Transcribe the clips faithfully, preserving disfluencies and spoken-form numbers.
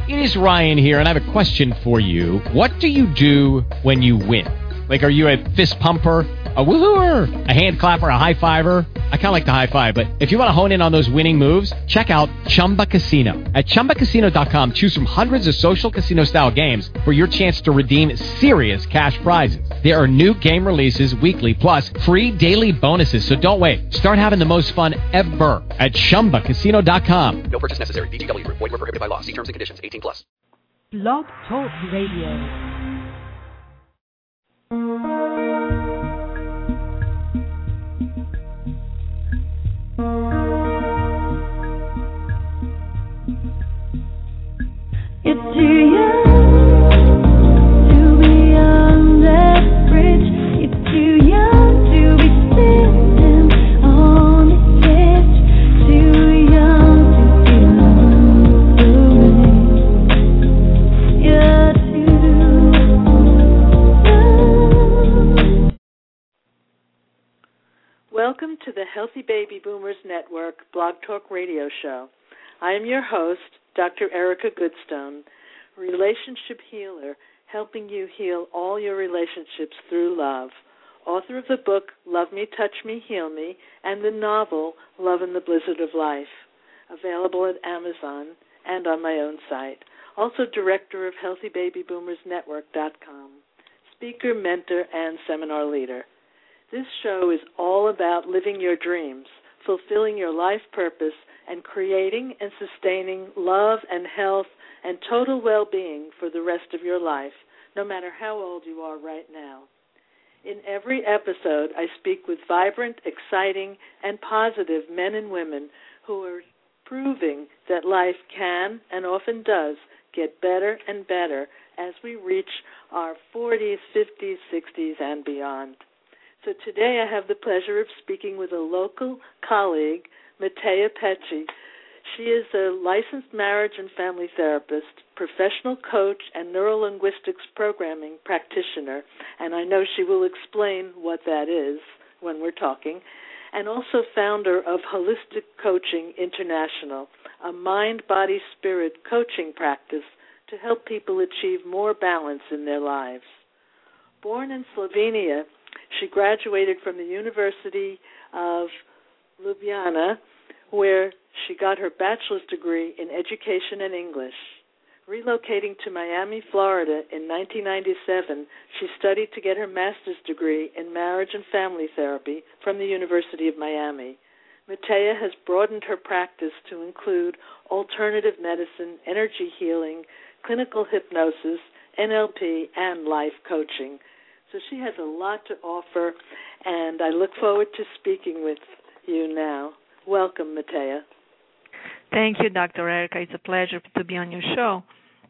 It is Ryan here, and I have a question for you. What do you do when you win? Like, are you a fist pumper, a woohooer, a hand clapper, a high fiver? I kind of like the high five, but if you want to hone in on those winning moves, check out Chumba Casino. At chumba casino dot com, choose from hundreds of social casino-style games for your chance to redeem serious cash prizes. There are new game releases weekly, plus free daily bonuses, so don't wait. Start having the most fun ever at chumba casino dot com. No purchase necessary. V G W. Void where prohibited by law. See terms and conditions. eighteen plus. Blog Talk Radio. It's too young to be on that bridge. It's too young to be sitting on the edge. Too young to be lonely. You're too young. Welcome to the Healthy Baby Boomers Network Blog Talk Radio Show. I am your host, Doctor Erica Goodstone, relationship healer, helping you heal all your relationships through love. Author of the book, Love Me, Touch Me, Heal Me, and the novel, Love in the Blizzard of Life, available at Amazon and on my own site. Also director of healthy baby boomers network dot com, speaker, mentor, and seminar leader. This show is all about living your dreams, fulfilling your life purpose, and creating and sustaining love and health and total well-being for the rest of your life, no matter how old you are right now. In every episode, I speak with vibrant, exciting, and positive men and women who are proving that life can and often does get better and better as we reach our forties, fifties, sixties, and beyond. So today I have the pleasure of speaking with a local colleague, Matea Pecci. She is a licensed marriage and family therapist, professional coach, and neurolinguistics programming practitioner, and I know she will explain what that is when we're talking, and also founder of Holistic Coaching International, a mind-body-spirit coaching practice to help people achieve more balance in their lives. Born in Slovenia, she graduated from the University of Ljubljana, where she got her bachelor's degree in education and English. Relocating to Miami, Florida in nineteen ninety-seven, she studied to get her master's degree in marriage and family therapy from the University of Miami. Matea has broadened her practice to include alternative medicine, energy healing, clinical hypnosis, N L P, and life coaching. So she has a lot to offer, and I look forward to speaking with you now. Welcome, Matea. Thank you, Doctor Erica. It's a pleasure to be on your show.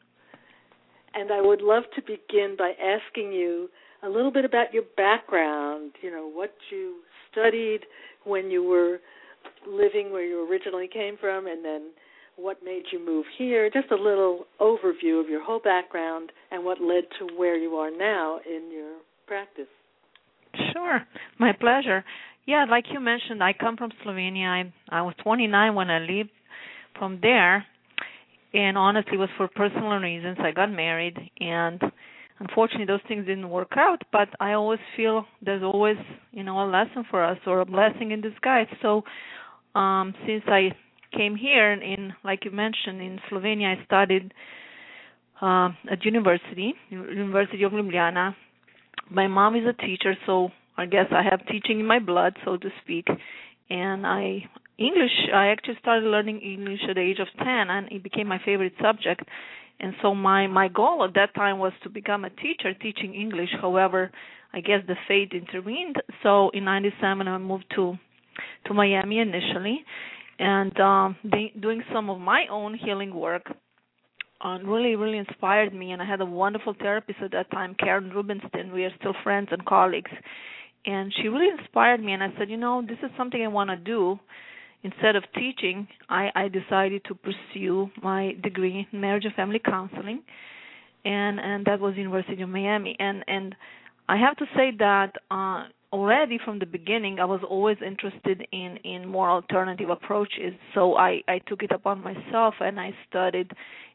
And I would love to begin by asking you a little bit about your background, you know, what you studied when you were living where you originally came from, and then what made you move here, just a little overview of your whole background and what led to where you are now in your practice. Sure, my pleasure. Yeah, like you mentioned, I come from Slovenia. I, I was twenty-nine when I left from there, and honestly, it was for personal reasons. I got married, and unfortunately, those things didn't work out, but I always feel there's always, you know, a lesson for us or a blessing in disguise. So um, since I came here, in, like you mentioned, in Slovenia, I studied uh, at university, University of Ljubljana. My mom is a teacher, so I guess I have teaching in my blood, so to speak. And I English, I actually started learning English at the age of ten, and it became my favorite subject. And so my, my goal at that time was to become a teacher teaching English. However, I guess the fate intervened. So in ninety-seven, I moved to to Miami initially, and um, they, doing some of my own healing work uh, really, really inspired me. And I had a wonderful therapist at that time, Karen Rubinstein. We are still friends and colleagues. And she really inspired me, and I said, you know, this is something I want to do. Instead of teaching, I, I decided to pursue my degree in marriage and family counseling, and, and that was University of Miami. And, and I have to say that uh, already from the beginning, I was always interested in, in more alternative approaches, so I, I took it upon myself, and I studied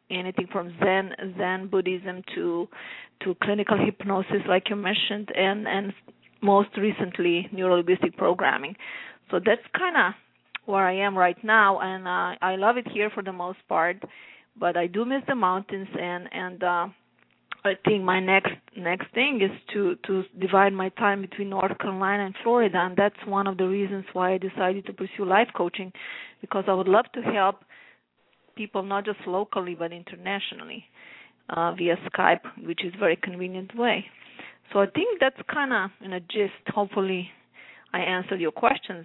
anything from Zen Zen Buddhism to to clinical hypnosis, like you mentioned, and and most recently neuro-linguistic programming. So that's kind of where I am right now, and uh, I love it here for the most part. But I do miss the mountains, and and uh, I think my next next thing is to to divide my time between North Carolina and Florida, and that's one of the reasons why I decided to pursue life coaching, because I would love to help people not just locally but internationally uh, via Skype, which is a very convenient way. So I think that's kind of in a gist. Hopefully, I answered your questions.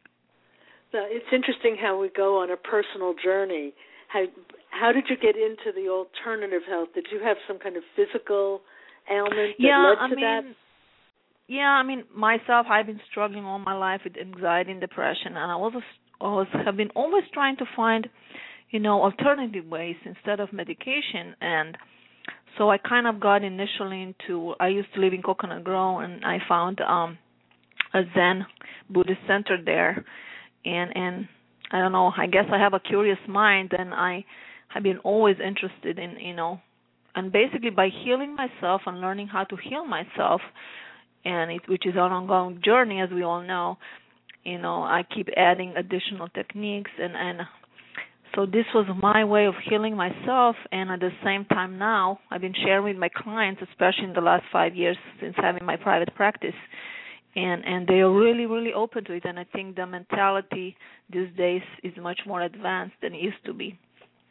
So it's interesting how we go on a personal journey. How how did you get into the alternative health? Did you have some kind of physical ailment that yeah, led I to mean, that? Yeah, I mean, myself, I've been struggling all my life with anxiety and depression, and I was, I was have been always trying to find, you know, alternative ways instead of medication. And so I kind of got initially into, I used to live in Coconut Grove, and I found um, a Zen Buddhist center there. And, and I don't know, I guess I have a curious mind, and I have been always interested in, you know, and basically by healing myself and learning how to heal myself, and it, which is an ongoing journey, as we all know, you know, I keep adding additional techniques, and, and so this was my way of healing myself, and at the same time now, I've been sharing with my clients, especially in the last five years since having my private practice, and, and they are really, really open to it, and I think the mentality these days is much more advanced than it used to be.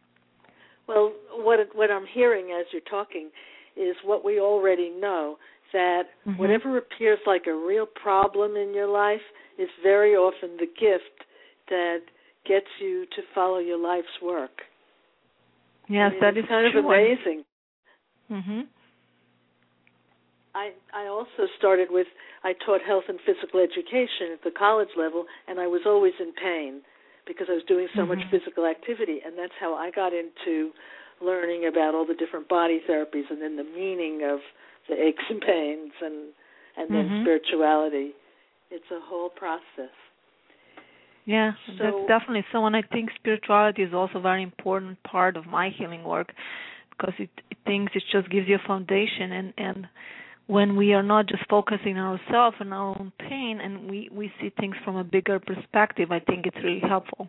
Well, what what I'm hearing as you're talking is what we already know, that mm-hmm. whatever appears like a real problem in your life is very often the gift that gets you to follow your life's work. Yes, I mean, that it's is kind of true. amazing. Mm-hmm. I I also started with, I taught health and physical education at the college level, and I was always in pain because I was doing so mm-hmm. much physical activity, and that's how I got into learning about all the different body therapies and then the meaning of the aches and pains and, and then mm-hmm. spirituality. It's a whole process. Yeah, so, that's definitely so, and I think spirituality is also a very important part of my healing work, because it, it thinks it just gives you a foundation, and, and when we are not just focusing on ourselves and our own pain, and we, we see things from a bigger perspective, I think it's really helpful.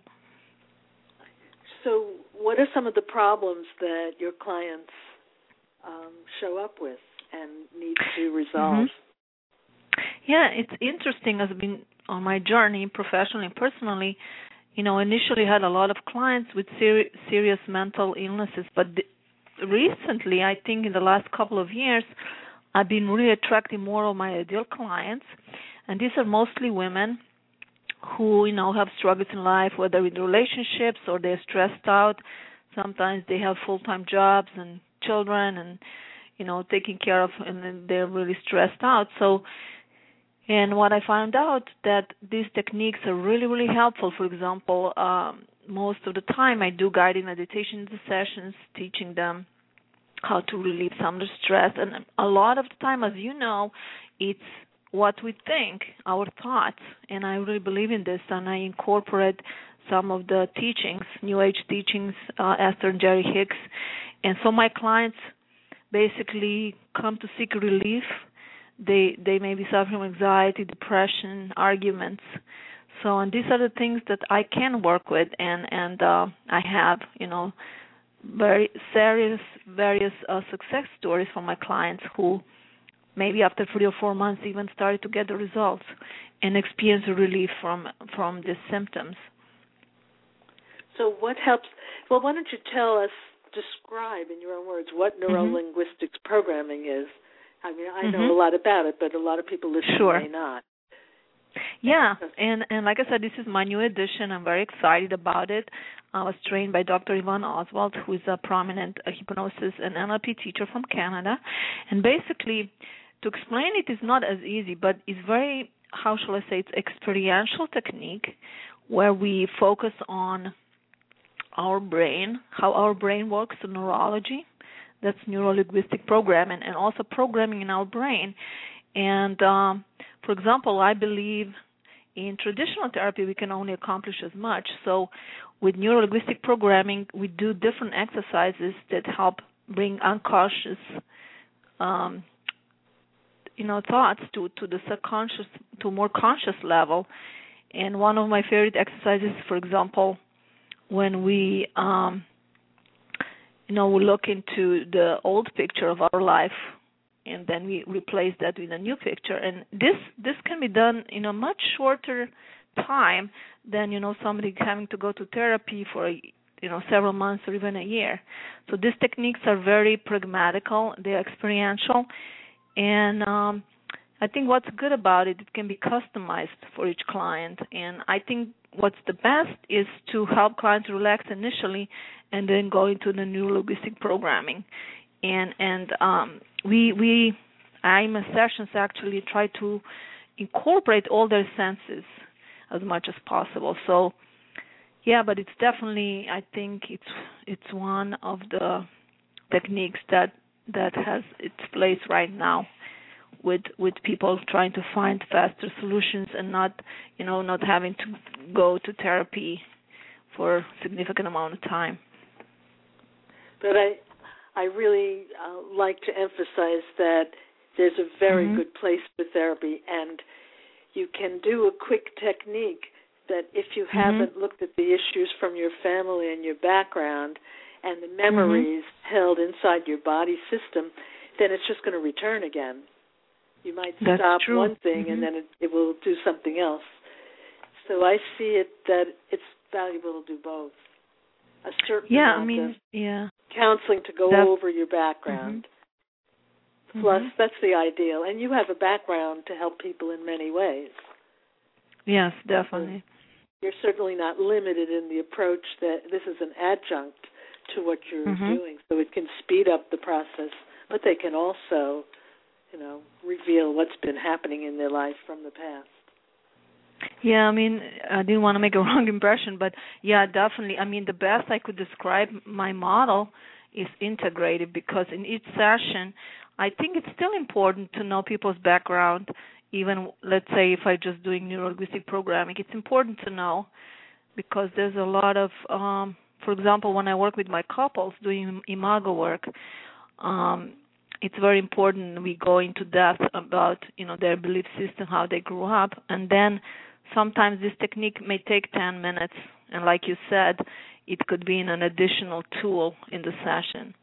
So what are some of the problems that your clients um, show up with and need to resolve? Mm-hmm. Yeah, it's interesting. As I've been on my journey, professionally and personally, you know, initially had a lot of clients with ser- serious mental illnesses, but th- recently, I think in the last couple of years, I've been really attracting more of my ideal clients, and these are mostly women who, you know, have struggles in life, whether with relationships or they're stressed out. Sometimes they have full-time jobs and children and, you know, taking care of, and then they're really stressed out. So, and what I found out that these techniques are really, really helpful. For example, um, most of the time I do guided meditation sessions, teaching them how to relieve some of the stress. And a lot of the time, as you know, it's what we think, our thoughts. And I really believe in this, and I incorporate some of the teachings, New Age teachings, uh, Esther and Jerry Hicks. And so my clients basically come to seek relief. They they may be suffering from anxiety, depression, arguments. So, and these are the things that I can work with, and, and uh, I have, you know, very serious, various uh, success stories from my clients who maybe after three or four months even started to get the results and experience relief from from these symptoms. So what helps? Well, why don't you tell us, describe in your own words, what neuro-linguistics mm-hmm. programming is? I mean, I know mm-hmm. a lot about it, but a lot of people listening sure. may not. Yeah, and, and like I said, this is my new edition. I'm very excited about it. I was trained by Doctor Yvonne Oswald, who is a prominent uh, hypnosis and N L P teacher from Canada. And basically, to explain it is not as easy, but it's very, how shall I say, it's experiential technique where we focus on our brain, how our brain works, the neurology. That's neuro-linguistic programming, and also programming in our brain. And, um, for example, I believe in traditional therapy we can only accomplish as much. So with neurolinguistic programming, we do different exercises that help bring unconscious, um, you know, thoughts to, to the subconscious, to a more conscious level. And one of my favorite exercises, for example, when we, um, you know, we look into the old picture of our life, and then we replace that with a new picture. And this this can be done in a much shorter time than, you know, somebody having to go to therapy for, you know, several months or even a year. So these techniques are very pragmatical, they're experiential, and um, I think what's good about it, it can be customized for each client. And I think what's the best is to help clients relax initially and then go into the neurolinguistic programming. And and um, we we I'm a sessions actually try to incorporate all their senses as much as possible. So yeah, but it's definitely, I think it's it's one of the techniques that that has its place right now with with people trying to find faster solutions and not, you know, not having to go to therapy for a significant amount of time. But I I really uh, like to emphasize that there's a very mm-hmm. good place for therapy, and you can do a quick technique that if you mm-hmm. haven't looked at the issues from your family and your background and the memories mm-hmm. held inside your body system, then it's just going to return again. You might That's stop true. one thing mm-hmm. and then it, it will do something else. So I see it that it's valuable to do both. A certain yeah, amount I mean, of yeah. counseling to go That's, over your background. Mm-hmm. Plus, mm-hmm. that's the ideal. And you have a background to help people in many ways. Yes, definitely. So you're certainly not limited in the approach that this is an adjunct to what you're mm-hmm. doing. So it can speed up the process, but they can also, you know, reveal what's been happening in their life from the past. Yeah, I mean, I didn't want to make a wrong impression, but yeah, definitely. I mean, the best I could describe my model is integrated, because in each session, I think it's still important to know people's background. Even, let's say, if I'm just doing neurolinguistic programming, it's important to know, because there's a lot of, um, for example, when I work with my couples doing imago work, um, it's very important we go into depth about, you know, their belief system, how they grew up, and then sometimes this technique may take ten minutes, and like you said, it could be an additional tool in the session.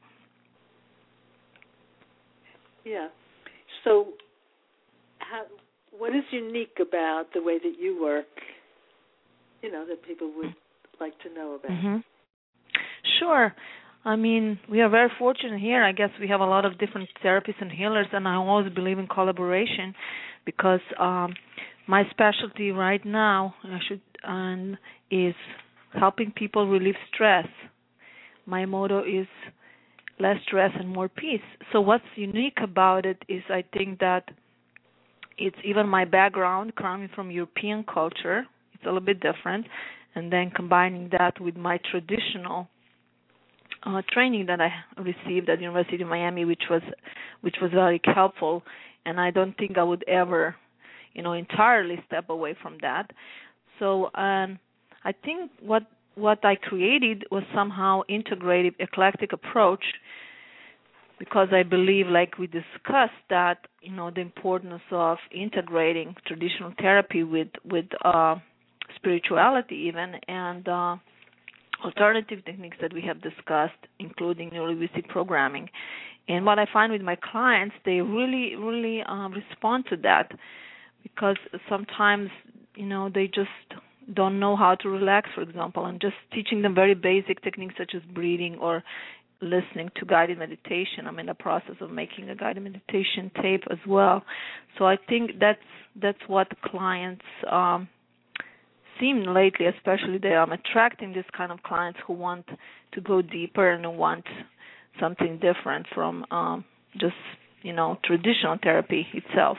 Yeah. So how, what is unique about the way that you work, you know, that people would like to know about? Mm-hmm. Sure. I mean, we are very fortunate here. I guess we have a lot of different therapists and healers, and I always believe in collaboration, because um, my specialty right now I should um, is helping people relieve stress. My motto is less stress and more peace. So what's unique about it is, I think that it's even my background coming from European culture. It's a little bit different, and then combining that with my traditional uh, training that I received at the University of Miami, which was which was very helpful. And I don't think I would ever, you know, entirely step away from that. So um, I think what what I created was somehow integrative, eclectic approach, because I believe, like we discussed, that, you know, the importance of integrating traditional therapy with with uh, spirituality even, and uh, alternative techniques that we have discussed, including neurolinguistic programming. And what I find with my clients, they really, really uh, respond to that, because sometimes, you know, they just don't know how to relax, for example, and just teaching them very basic techniques such as breathing or listening to guided meditation. I'm in the process of making a guided meditation tape as well. So I think that's that's what clients um, seem lately, especially they are attracting this kind of clients who want to go deeper and want something different from um, just, you know, traditional therapy itself.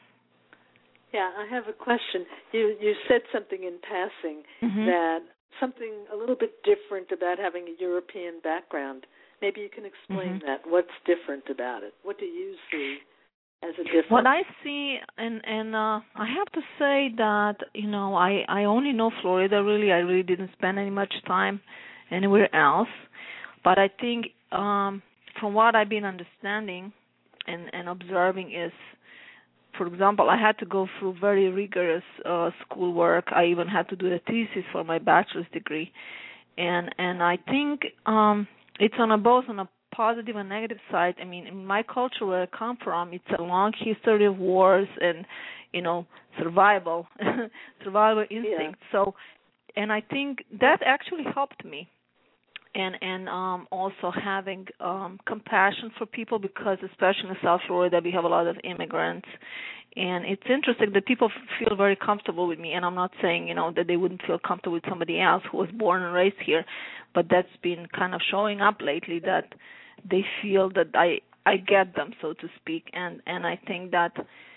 Yeah, I have a question. You you said something in passing mm-hmm. that something a little bit different about having a European background. Maybe you can explain mm-hmm. that. What's different about it? What do you see? as a difference? What I see, and and uh, I have to say that you know I I only know Florida really. I really didn't spend any much time anywhere else, but I think um, from what I've been understanding and and observing is, for example, I had to go through very rigorous uh, schoolwork. I even had to do a thesis for my bachelor's degree, and and I think um, it's on a both on a positive and negative side. I mean, in my culture where I come from, it's a long history of wars and, you know, survival, survival instinct. Yeah. So, and I think that actually helped me. And and um, also having um, compassion for people, because especially in South Florida we have a lot of immigrants, and it's interesting that people feel very comfortable with me. And I'm not saying you know that they wouldn't feel comfortable with somebody else who was born and raised here, but that's been kind of showing up lately that they feel that I I get them, so to speak. And and I think that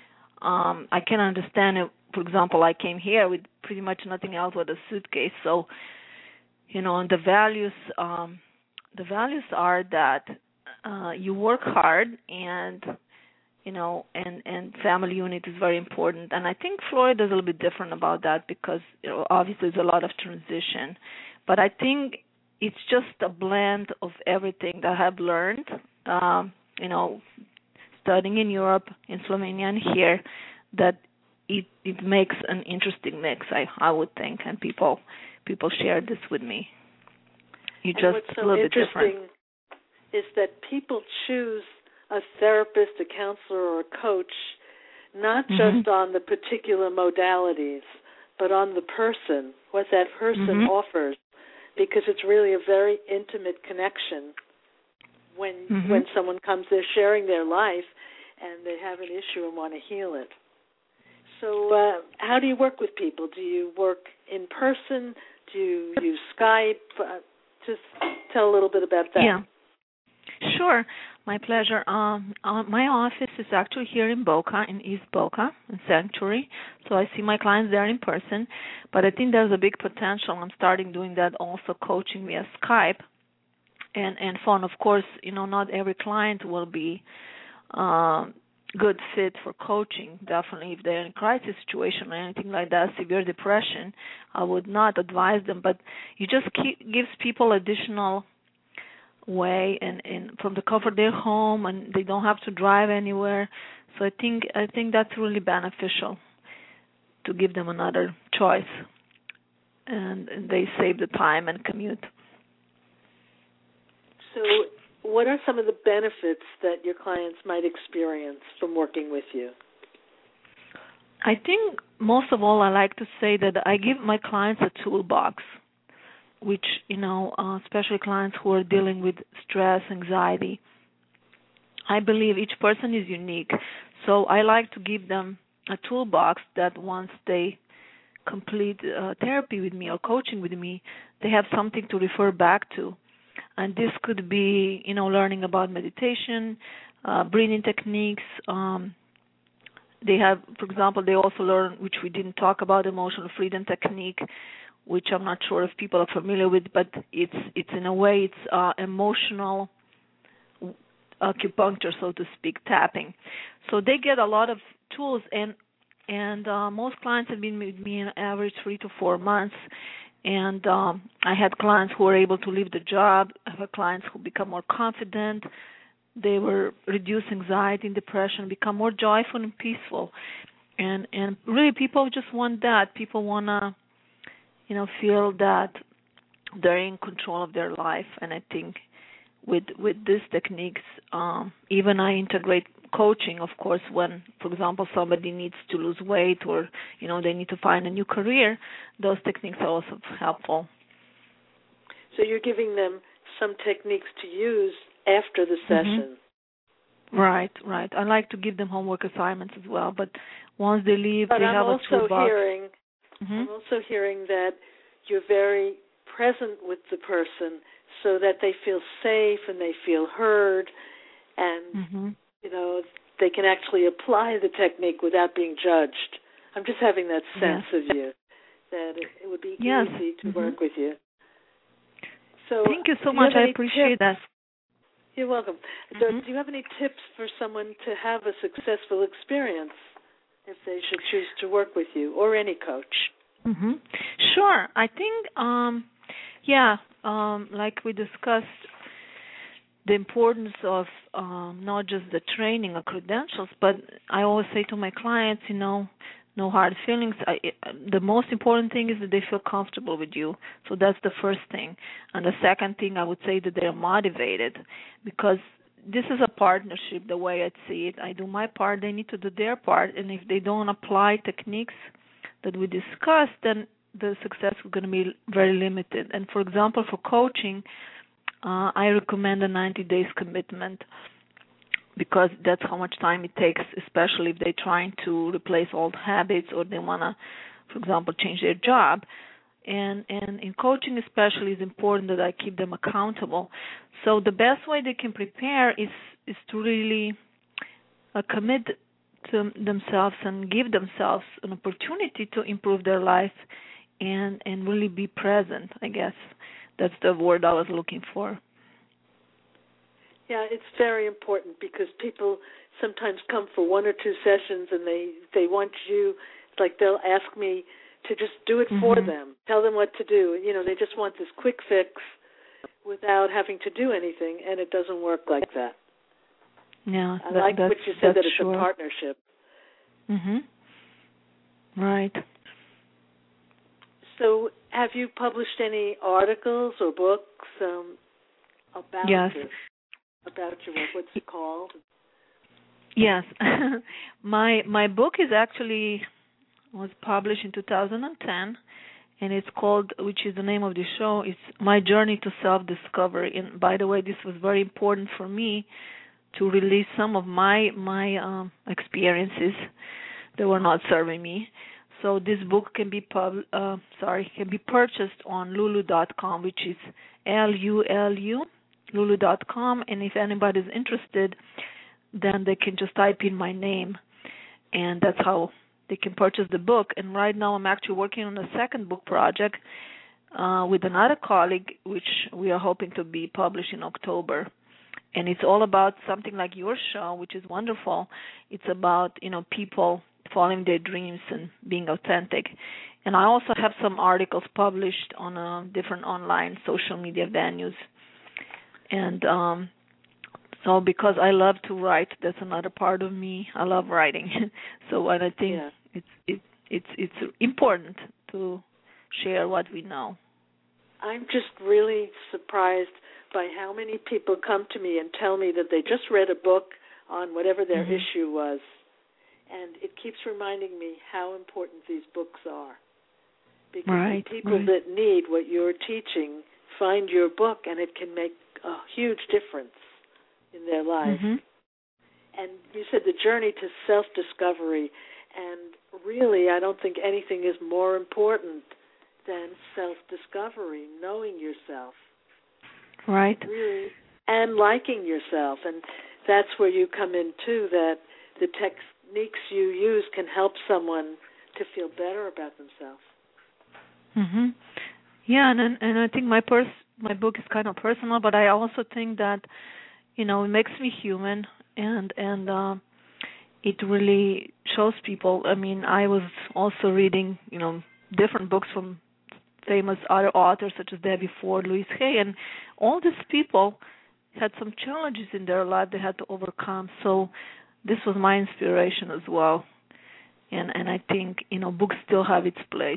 um, I can understand it. For example, I came here with pretty much nothing else but a suitcase, so. You know, and the values, um, the values are that uh, you work hard, and you know, and, and family unit is very important. And I think Florida is a little bit different about that because you know, obviously there's a lot of transition. But I think it's just a blend of everything that I've learned. Um, you know, studying in Europe, in Slovenia, and here, that it it makes an interesting mix. I I would think, and people. People share this with me. You and just what's so a little bit interesting different. Is that people choose a therapist, a counselor, or a coach not mm-hmm. just on the particular modalities, but on the person, what that person mm-hmm. offers, because it's really a very intimate connection when mm-hmm. when someone comes, they're sharing their life, and they have an issue and want to heal it. So uh, how do you work with people? Do you work in person? Do you use Skype? Uh, just tell a little bit about that. Yeah, sure. My pleasure. Um, uh, my office is actually here in Boca, in East Boca, in Sanctuary. So I see my clients there in person. But I think there's a big potential. I'm starting doing that also, coaching via Skype and, and phone. Of course, you know, not every client will be um, good fit for coaching. Definitely, if they're in a crisis situation or anything like that, severe depression, I would not advise them. But you just keep, gives people additional way and, and from the comfort of their home, and they don't have to drive anywhere. So I think I think that's really beneficial to give them another choice, and, and they save the time and commute. So what are some of the benefits that your clients might experience from working with you? I think most of all, I like to say that I give my clients a toolbox, which, you know, uh, especially clients who are dealing with stress, anxiety. I believe each person is unique, so I like to give them a toolbox that once they complete uh, therapy with me or coaching with me, they have something to refer back to. And this could be, you know, learning about meditation, uh, breathing techniques. Um, they have, for example, they also learn, which we didn't talk about, emotional freedom technique, which I'm not sure if people are familiar with, but it's it's in a way it's uh, emotional acupuncture, so to speak, tapping. So they get a lot of tools, and and uh, most clients have been with me on average three to four months. And um, I had clients who were able to leave the job. I have clients who become more confident. They were reduce anxiety and depression, become more joyful and peaceful. And and really, people just want that. People want to, you know, feel that they're in control of their life. And I think with with these techniques, um, even I integrate coaching, of course, when, for example, somebody needs to lose weight or, you know, they need to find a new career, those techniques are also helpful. So you're giving them some techniques to use after the session. Mm-hmm. Right, right. I like to give them homework assignments as well, but once they leave, but they I'm have also a toolbox. Hearing, mm-hmm. I'm also hearing that you're very present with the person so that they feel safe and they feel heard, and mm-hmm. you know, they can actually apply the technique without being judged. I'm just having that sense yes. of you, that it, it would be yes. easy to mm-hmm. work with you. So thank you so you much. I any appreciate tips? that. You're welcome. Mm-hmm. Do you have any tips for someone to have a successful experience if they should choose to work with you or any coach? Mm-hmm. Sure. I think, um, yeah, um, like we discussed, the importance of um, not just the training or credentials, but I always say to my clients, you know, no hard feelings. I, the most important thing is that they feel comfortable with you. So that's the first thing. And the second thing, I would say that they're motivated, because this is a partnership the way I see it. I do my part, they need to do their part, and if they don't apply techniques that we discussed, then the success is going to be very limited. And for example, for coaching, uh, I recommend a ninety days commitment, because that's how much time it takes, especially if they're trying to replace old habits or they want to, for example, change their job. And and in coaching especially, it's important that I keep them accountable. So the best way they can prepare is is to really uh, commit to themselves and give themselves an opportunity to improve their life and, and really be present, I guess. That's the word I was looking for. Yeah, it's very important, because people sometimes come for one or two sessions and they, they want you, it's like they'll ask me to just do it for mm-hmm. them, tell them what to do. You know, they just want this quick fix without having to do anything, and it doesn't work like that. Yeah, I that, like that's, what you said, that it's sure. a partnership. Mm-hmm. Right. So have you published any articles or books um, about yes. this, about your work? What's it called? Yes. my my book is actually was published in two thousand ten, and it's called, which is the name of the show, it's My Journey to Self-Discovery. And by the way, this was very important for me to release some of my my um, experiences that were not serving me. So this book can be pub, uh, sorry can be purchased on lulu dot com, which is L U L U, lulu dot com. And if anybody's interested, then they can just type in my name, and that's how they can purchase the book. And right now I'm actually working on a second book project uh, with another colleague, which we are hoping to be published in October. And it's all about something like your show, which is wonderful. It's about, you know, people following their dreams and being authentic. And I also have some articles published on uh, different online social media venues. And um, so because I love to write, that's another part of me. I love writing. So and I think yeah. it's it, it's it's important to share what we know. I'm just really surprised by how many people come to me and tell me that they just read a book on whatever their mm-hmm. issue was. And it keeps reminding me how important these books are. Because right, the people right. that need what you're teaching find your book, and it can make a huge difference in their life. Mm-hmm. And you said the journey to self-discovery, and really I don't think anything is more important than self-discovery, knowing yourself. Right. Really, and liking yourself. And that's where you come in, too, that the techniques you use can help someone to feel better about themselves. Mm-hmm. Yeah, and and I think my pers- my book is kind of personal, but I also think that, you know, it makes me human, and and uh, it really shows people. I mean, I was also reading, you know, different books from famous other authors such as Debbie Ford, Louise Hay, and all these people had some challenges in their life they had to overcome. So this was my inspiration as well. And and I think, you know, books still have its place.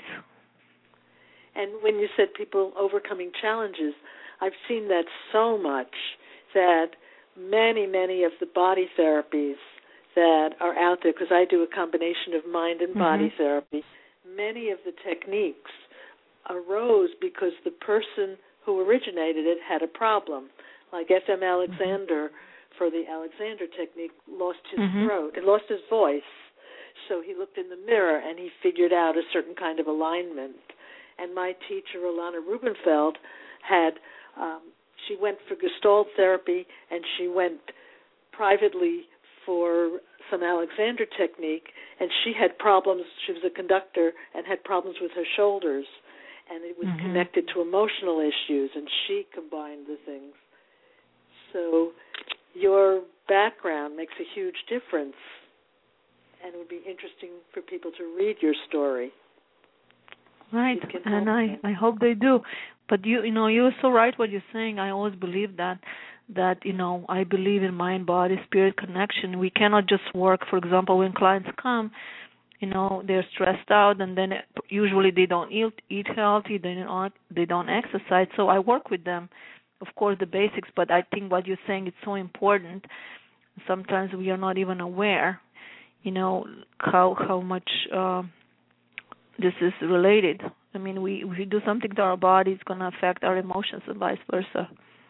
And when you said people overcoming challenges, I've seen that so much, that many, many of the body therapies that are out there, because I do a combination of mind and body mm-hmm. therapy, many of the techniques arose because the person who originated it had a problem. Like F M Alexander, mm-hmm. for the Alexander technique, lost his mm-hmm. throat, he lost his voice. So he looked in the mirror and he figured out a certain kind of alignment. And my teacher, Alana Rubenfeld, had, um, she went for Gestalt therapy, and she went privately for some Alexander technique, and she had problems. She was a conductor and had problems with her shoulders, and it was mm-hmm. connected to emotional issues, and she combined the things. So your background makes a huge difference, and it would be interesting for people to read your story. Right, and I, I hope they do. But you you know, you're so right what you're saying. I always believe that, that, you know, I believe in mind, body, spirit connection. We cannot just work, for example, when clients come, you know, they're stressed out, and then usually they don't eat, eat healthy, they don't, they don't exercise. So I work with them, of course, the basics, but I think what you're saying is so important. Sometimes we are not even aware, you know, how how much uh, this is related. I mean, we if we do something to our body, it's going to affect our emotions and vice versa.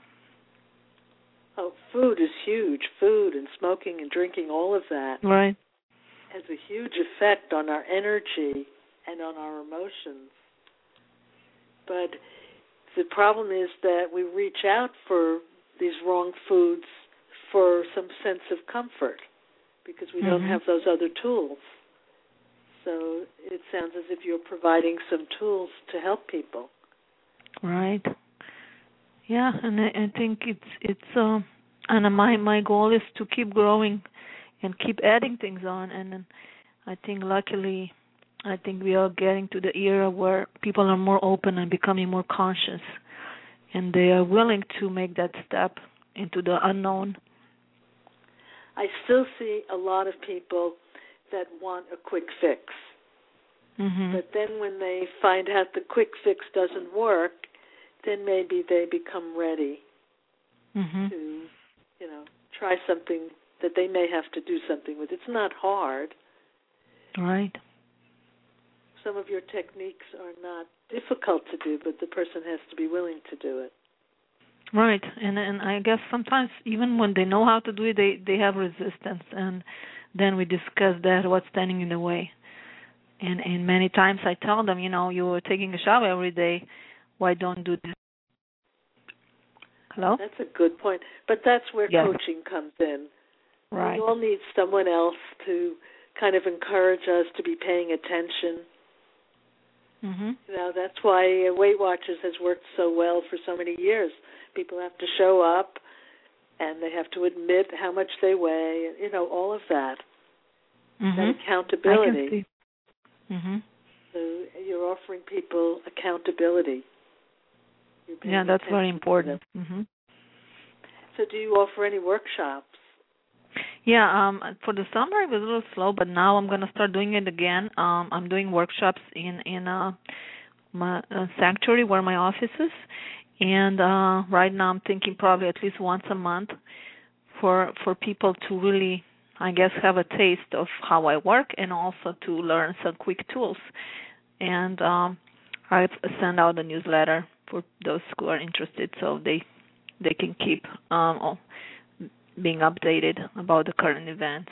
Oh, food is huge. Food and smoking and drinking, all of that. Right. Has a huge effect on our energy and on our emotions. But the problem is that we reach out for these wrong foods for some sense of comfort because we mm-hmm. don't have those other tools. So it sounds as if you're providing some tools to help people. Right. Yeah, and I, I think it's it's uh, and my my goal is to keep growing and keep adding things on. And I think luckily, I think we are getting to the era where people are more open and becoming more conscious, and they are willing to make that step into the unknown. I still see a lot of people that want a quick fix. Mm-hmm. But then when they find out the quick fix doesn't work, then maybe they become ready mm-hmm. to, you know, try something that they may have to do something with. It's not hard. Right. Some of your techniques are not difficult to do, but the person has to be willing to do it. Right, and and I guess sometimes even when they know how to do it, they, they have resistance, and then we discuss that, what's standing in the way. And and many times I tell them, you know, you're taking a shower every day, why don't do this? Hello? That's a good point. But that's where yes. coaching comes in. Right. We all need someone else to kind of encourage us to be paying attention. Mm-hmm. You know, that's why Weight Watchers has worked so well for so many years. People have to show up, and they have to admit how much they weigh, you know, all of that. Mm-hmm. That accountability. I can see. Mm-hmm. So you're offering people accountability. Yeah, that's very important. Mm-hmm. So do you offer any workshops? Yeah, um, for the summer it was a little slow, but now I'm going to start doing it again. Um, I'm doing workshops in, in uh, my uh, sanctuary where my office is. And uh, right now I'm thinking probably at least once a month for for people to really, I guess, have a taste of how I work and also to learn some quick tools. And um, I send out a newsletter for those who are interested so they they can keep um, being updated about the current events.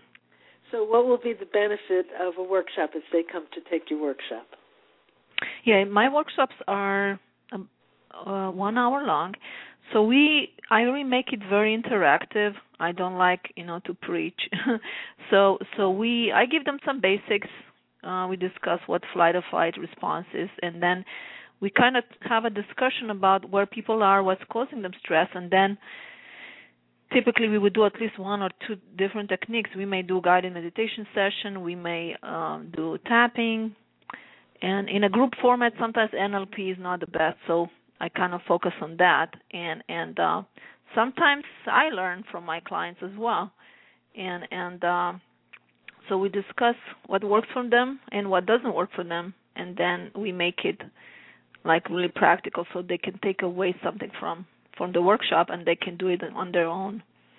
So what will be the benefit of a workshop if they come to take your workshop? Yeah, my workshops are um, uh, one hour long. So we, I really make it very interactive. I don't like, you know, to preach. so, so we, I give them some basics. Uh, we discuss what flight or fight response is, and then we kind of have a discussion about where people are, what's causing them stress, and then typically we would do at least one or two different techniques. We may do guided meditation session. We may um, do tapping, and in a group format, sometimes N L P is not the best. So I kind of focus on that, and and uh, sometimes I learn from my clients as well, and and uh, so we discuss what works for them and what doesn't work for them, and then we make it like really practical so they can take away something from from the workshop and they can do it on their own.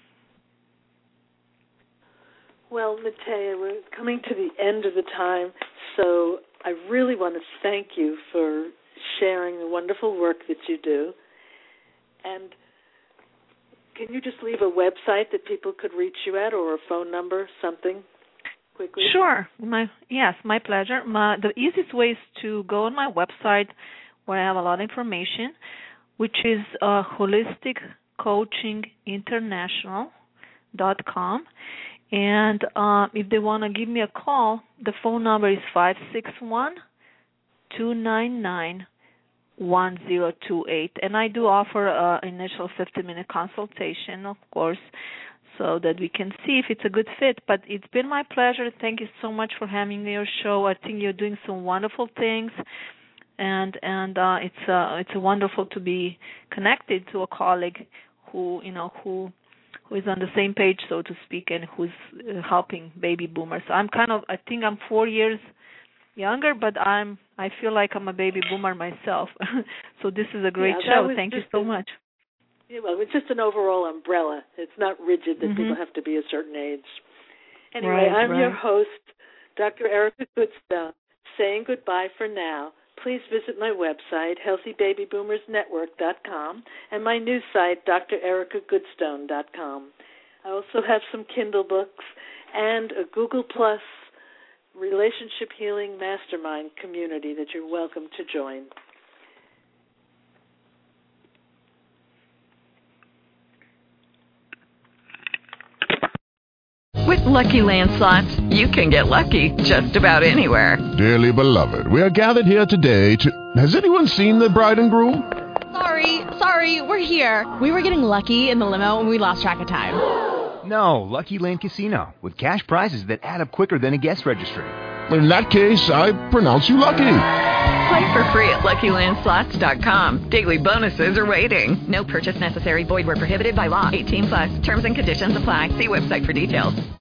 Well, Matea, we're coming to the end of the time, so I really want to thank you for sharing the wonderful work that you do. And can you just leave a website that people could reach you at, or a phone number, something, quickly? Sure. My yes, my pleasure. My, the easiest way is to go on my website where I have a lot of information, which is uh, holistic coaching international dot com. And uh, if they want to give me a call, the phone number is five six one, two nine nine, one zero two eight. And I do offer an initial fifty-minute consultation, of course, so that we can see if it's a good fit. But it's been my pleasure. Thank you so much for having me on your show. I think you're doing some wonderful things, and and uh, it's uh, it's wonderful to be connected to a colleague who you know who who is on the same page, so to speak, and who's uh, helping baby boomers. I'm kind of I think I'm four years younger, but I'm I feel like I'm a baby boomer myself. So this is a great yeah, show. Thank you so much. Yeah, well, it's just an overall umbrella. It's not rigid that mm-hmm. people have to be a certain age. Anyway, right, I'm right. your host, Doctor Erica Goodstone, saying goodbye for now. Please visit my website, healthy baby boomers network dot com, and my new site, d r erica goodstone dot com. I also have some Kindle books and a Google Plus relationship healing mastermind community that you're welcome to join. With Lucky Land Slots, you can get lucky just about anywhere. Dearly beloved, we are gathered here today to... Has anyone seen the bride and groom? Sorry, sorry, we're here. We were getting lucky in the limo and we lost track of time. No, Lucky Land Casino, with cash prizes that add up quicker than a guest registry. In that case, I pronounce you lucky. Play for free at lucky land slots dot com. Daily bonuses are waiting. No purchase necessary. Void where prohibited by law. eighteen plus. Terms and conditions apply. See website for details.